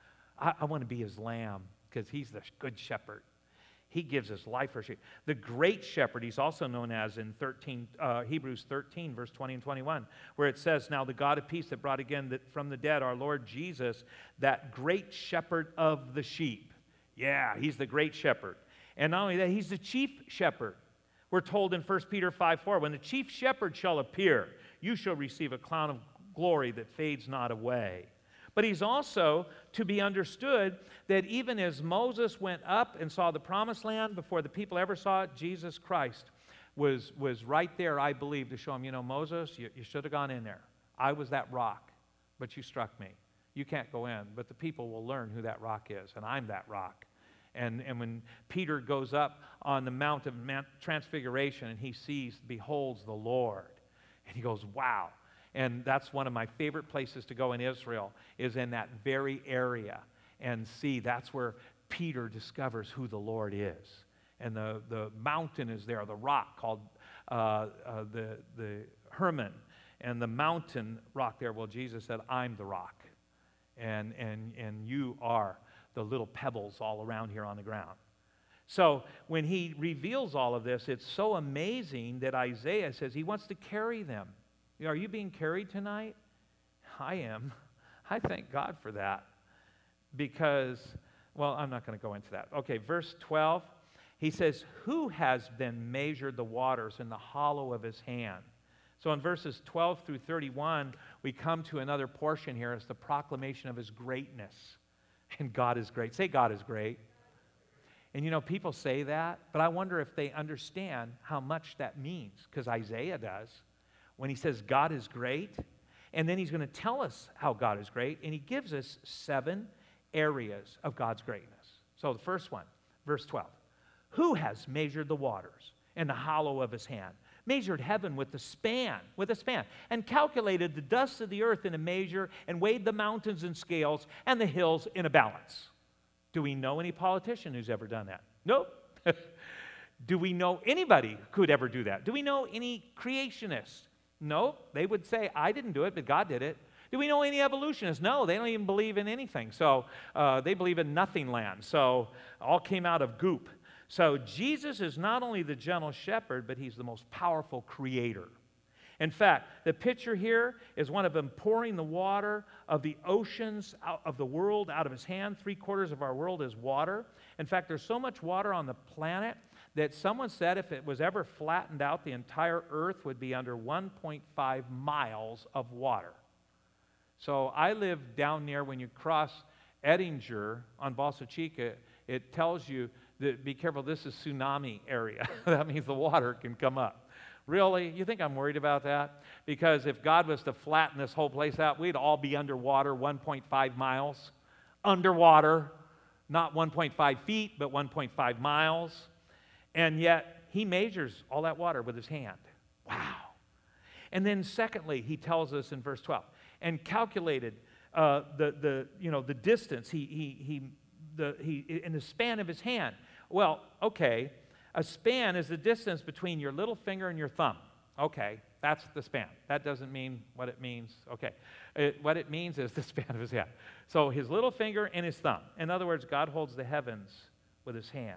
I, I want to be his lamb because he's the good shepherd. He gives his life for sheep. The great shepherd, he's also known as in thirteen, uh, Hebrews thirteen, verse twenty and twenty-one, where it says, now the God of peace that brought again the, from the dead our Lord Jesus, that great shepherd of the sheep. Yeah, he's the great shepherd. And not only that, he's the chief shepherd. We're told in First Peter five four, when the chief shepherd shall appear, you shall receive a crown of glory that fades not away. But he's also to be understood that even as Moses went up and saw the promised land before the people ever saw it, Jesus Christ was, was right there, I believe, to show him, you know, Moses, you, you should have gone in there. I was that rock, but you struck me. You can't go in, but the people will learn who that rock is, and I'm that rock. And, and when Peter goes up on the Mount of Transfiguration and he sees, beholds the Lord, and he goes, wow. And that's one of my favorite places to go in Israel, is in that very area. And see, that's where Peter discovers who the Lord is. And the, the mountain is there, the rock called uh, uh, the, the Hermon. And the mountain rock there, well, Jesus said, I'm the rock. And, and, and you are the little pebbles all around here on the ground. So when he reveals all of this, it's so amazing that Isaiah says he wants to carry them. Are you being carried tonight? I am. I thank God for that. Because, well, I'm not going to go into that. Okay, verse twelve, he says, who has then measured the waters in the hollow of his hand? So in verses twelve through thirty-one, we come to another portion here. It's the proclamation of his greatness. And God is great. Say, God is great. And you know, people say that, but I wonder if they understand how much that means, because Isaiah does. When he says God is great, and then he's going to tell us how God is great, and he gives us seven areas of God's greatness. So the first one, verse twelve. Who has measured the waters in the hollow of his hand, measured heaven with the span, with a span, and calculated the dust of the earth in a measure, and weighed the mountains in scales, and the hills in a balance? Do we know any politician who's ever done that? Nope. Do we know anybody who could ever do that? Do we know any creationists? No, they would say, I didn't do it, but God did it. Do we know any evolutionists? No, they don't even believe in anything. So uh, they believe in nothing land. So all came out of goop. So Jesus is not only the gentle shepherd, but he's the most powerful creator. In fact, the picture here is one of him pouring the water of the oceans out of the world out of his hand. Three quarters of our world is water. In fact, there's so much water on the planet that someone said if it was ever flattened out, the entire earth would be under one point five miles of water. So I live down near, when you cross Ettinger on Balsa Chica, it tells you that be careful, this is tsunami area. That means the water can come up. Really? You think I'm worried about that? Because if God was to flatten this whole place out, we'd all be underwater one point five miles. Underwater, not one point five feet, but one point five miles. And yet, he measures all that water with his hand. Wow. And then secondly, he tells us in verse twelve, and calculated uh, the, the, you know, the distance he, he, he, the, he, in the span of his hand. Well, okay, a span is the distance between your little finger and your thumb. Okay, that's the span. That doesn't mean what it means. Okay, it, what it means is the span of his hand. So his little finger and his thumb. In other words, God holds the heavens with his hand.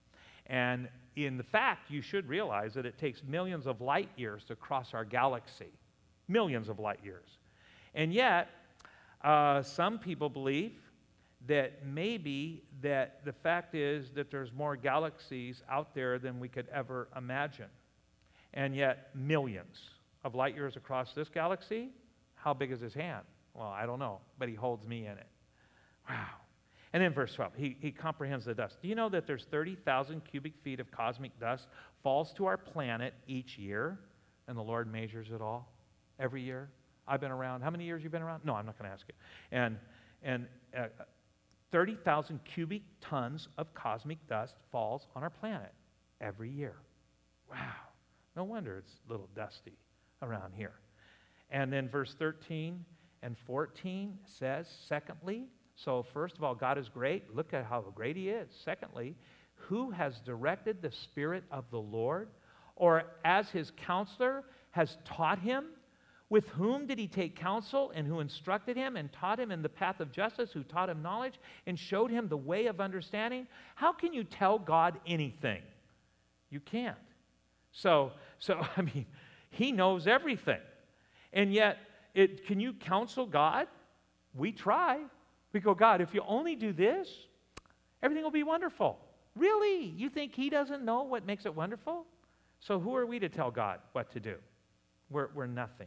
And in the fact, you should realize that it takes millions of light years to cross our galaxy. Millions of light years. And yet, uh, some people believe that maybe that the fact is that there's more galaxies out there than we could ever imagine. And yet, millions of light years across this galaxy, how big is his hand? Well, I don't know, but he holds me in it. Wow. And then verse twelve, he, he comprehends the dust. Do you know that there's thirty thousand cubic feet of cosmic dust falls to our planet each year, and the Lord measures it all every year? I've been around. How many years you been around? No, I'm not going to ask you. And, and uh, thirty thousand cubic tons of cosmic dust falls on our planet every year. Wow. No wonder it's a little dusty around here. And then verse thirteen and fourteen says, secondly, so first of all, God is great. Look at how great he is. Secondly, who has directed the Spirit of the Lord, or as his counselor has taught him? With whom did he take counsel, and who instructed him and taught him in the path of justice, who taught him knowledge and showed him the way of understanding? How can you tell God anything? You can't. So, so I mean, he knows everything. And yet, it, can you counsel God? We try. We go, God, if you only do this, everything will be wonderful. Really? You think he doesn't know what makes it wonderful? So who are we to tell God what to do? We're, we're nothing.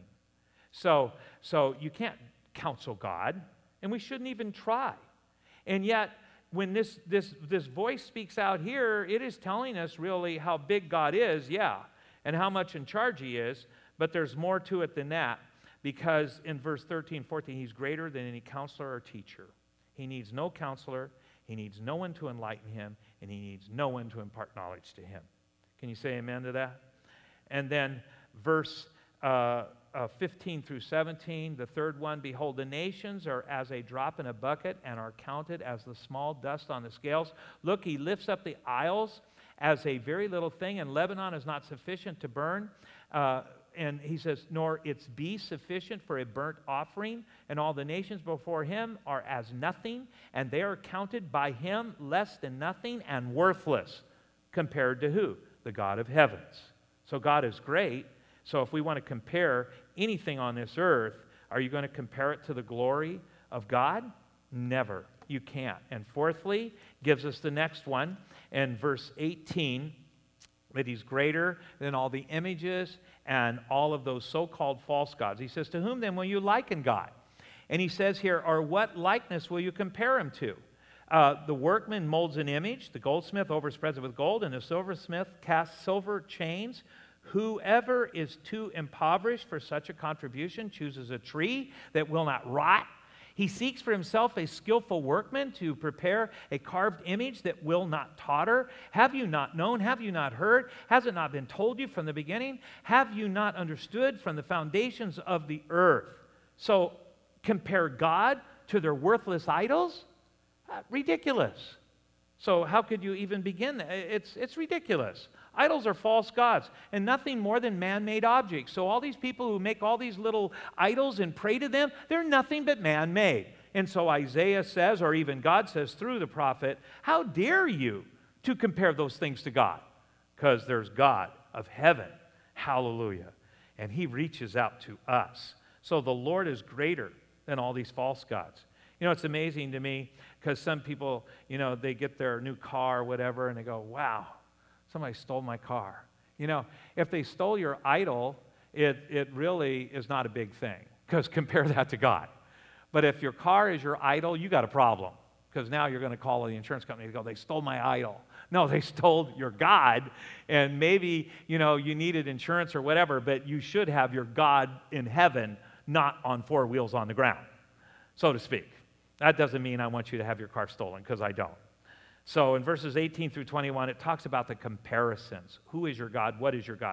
So, so you can't counsel God, and we shouldn't even try. And yet, when this, this, this voice speaks out here, it is telling us really how big God is, yeah, and how much in charge he is, but there's more to it than that, because in verse thirteen, fourteen, he's greater than any counselor or teacher. He needs no counselor, he needs no one to enlighten him, and he needs no one to impart knowledge to him. Can you say amen to that? And then verse uh, uh, fifteen through seventeen, the third one, behold, the nations are as a drop in a bucket and are counted as the small dust on the scales. Look, he lifts up the isles as a very little thing, and Lebanon is not sufficient to burn. Uh, and he says, nor its be sufficient for a burnt offering, and all the nations before him are as nothing, and they are counted by him less than nothing and worthless, compared to who? The God of heavens. So God is great. So if we want to compare anything on this earth, are you going to compare it to the glory of God? Never. You can't. And fourthly, gives us the next one in verse eighteen, that he's greater than all the images and all of those so-called false gods. He says, to whom then will you liken God? And he says here, or what likeness will you compare him to? Uh, the workman molds an image, the goldsmith overspreads it with gold, and the silversmith casts silver chains. Whoever is too impoverished for such a contribution chooses a tree that will not rot. He seeks for himself a skillful workman to prepare a carved image that will not totter. Have you not known? Have you not heard? Has it not been told you from the beginning? Have you not understood from the foundations of the earth? So compare God to their worthless idols? Uh, ridiculous. So how could you even begin? It's, it's ridiculous. Idols are false gods and nothing more than man-made objects. So all these people who make all these little idols and pray to them, they're nothing but man-made. And so Isaiah says, or even God says through the prophet, how dare you to compare those things to God? Because there's God of heaven. Hallelujah. And he reaches out to us. So the Lord is greater than all these false gods. You know, it's amazing to me because some people, you know, they get their new car or whatever and they go, wow, somebody stole my car. You know, if they stole your idol, it, it really is not a big thing because compare that to God. But if your car is your idol, you got a problem because now you're going to call the insurance company and go, they stole my idol. No, they stole your God, and maybe, you know, you needed insurance or whatever, but you should have your God in heaven, not on four wheels on the ground, so to speak. That doesn't mean I want you to have your car stolen, because I don't. So in verses eighteen through twenty-one, it talks about the comparisons. Who is your God? What is your God?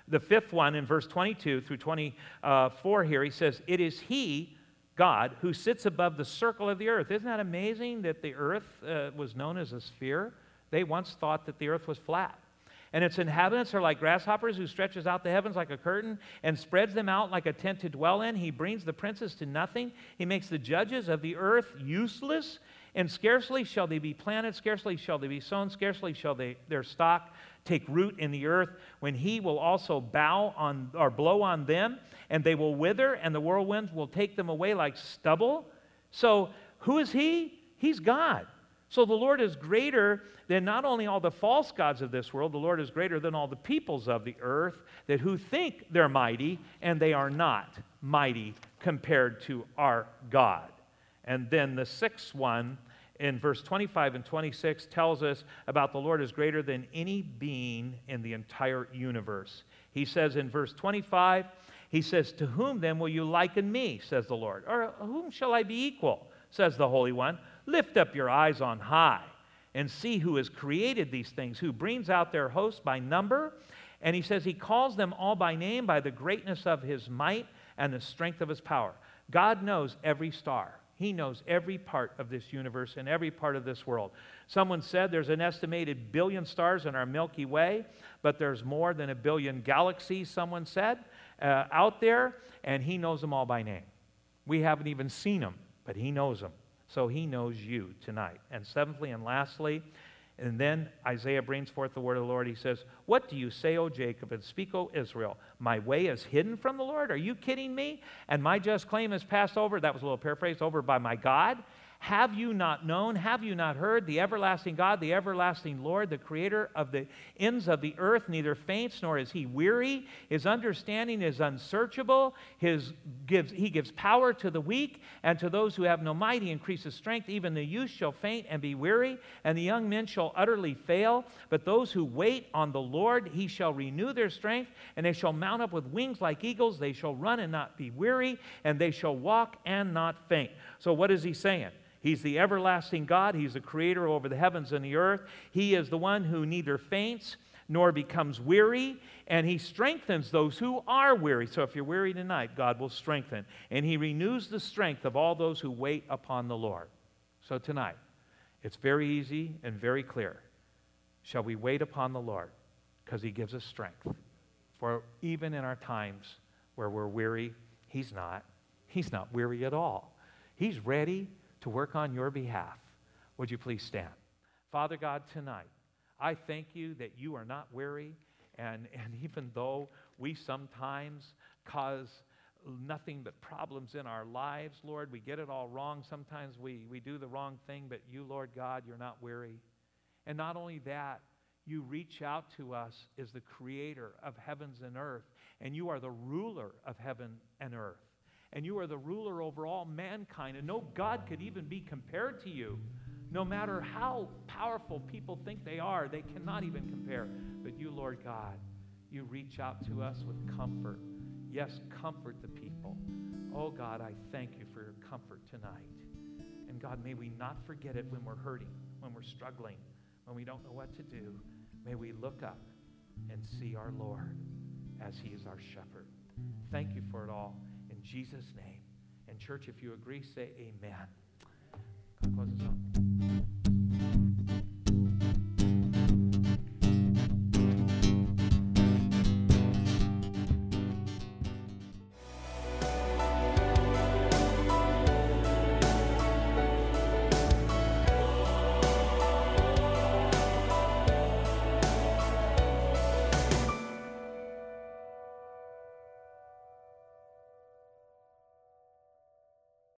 the fifth one in verse twenty-two through twenty-four here, he says, it is he, God, who sits above the circle of the earth. Isn't that amazing that the earth uh, was known as a sphere? They once thought that the earth was flat. And its inhabitants are like grasshoppers, who stretches out the heavens like a curtain and spreads them out like a tent to dwell in. He brings the princes to nothing. He makes the judges of the earth useless. And scarcely shall they be planted, scarcely shall they be sown, scarcely shall they, their stock take root in the earth, when he will also bow on or blow on them, and they will wither, and the whirlwinds will take them away like stubble. So who is he? He's God. So the Lord is greater than not only all the false gods of this world, the Lord is greater than all the peoples of the earth that who think they're mighty, and they are not mighty compared to our God. And then the sixth one in verse twenty-five and twenty-six tells us about the Lord is greater than any being in the entire universe. He says in verse twenty-five, he says, to whom then will you liken me, says the Lord? Or whom shall I be equal, says the Holy One? Lift up your eyes on high and see who has created these things, who brings out their host by number. And he says he calls them all by name, by the greatness of his might and the strength of his power. God knows every star. He knows every part of this universe and every part of this world. Someone said there's an estimated billion stars in our Milky Way, but there's more than a billion galaxies, someone said, uh, out there, and he knows them all by name. We haven't even seen them, but he knows them. So he knows you tonight. And seventhly and lastly, and then Isaiah brings forth the word of the Lord. He says, what do you say, O Jacob, and speak, O Israel? My way is hidden from the Lord? Are you kidding me? And my just claim is passed over, that was a little paraphrase, over by my God? Have you not known? Have you not heard? The everlasting God, the everlasting Lord, the creator of the ends of the earth, neither faints nor is he weary. His understanding is unsearchable. His gives, he gives power to the weak, and to those who have no might he increases strength. Even the youth shall faint and be weary, and the young men shall utterly fail. But those who wait on the Lord, he shall renew their strength, and they shall mount up with wings like eagles. They shall run and not be weary, and they shall walk and not faint. So what is he saying? He's the everlasting God. He's the creator over the heavens and the earth. He is the one who neither faints nor becomes weary, and he strengthens those who are weary. So if you're weary tonight, God will strengthen. And he renews the strength of all those who wait upon the Lord. So tonight, it's very easy and very clear. Shall we wait upon the Lord? Because he gives us strength. For even in our times where we're weary, he's not. He's not weary at all. He's ready to work on your behalf. Would you please stand? Father God, tonight, I thank you that you are not weary, and, and even though we sometimes cause nothing but problems in our lives, Lord, we get it all wrong. Sometimes we, we do the wrong thing, but you, Lord God, you're not weary. And not only that, you reach out to us as the creator of heavens and earth, and you are the ruler of heaven and earth. And you are the ruler over all mankind, and no God could even be compared to you. No matter how powerful people think they are, they cannot even compare. But you, Lord God, you reach out to us with comfort. Yes, comfort the people. Oh God, I thank you for your comfort tonight. And God, may we not forget it when we're hurting, when we're struggling, when we don't know what to do. May we look up and see our Lord as he is our shepherd. Thank you for it all. In Jesus' name. And church, if you agree, say amen. God closes on.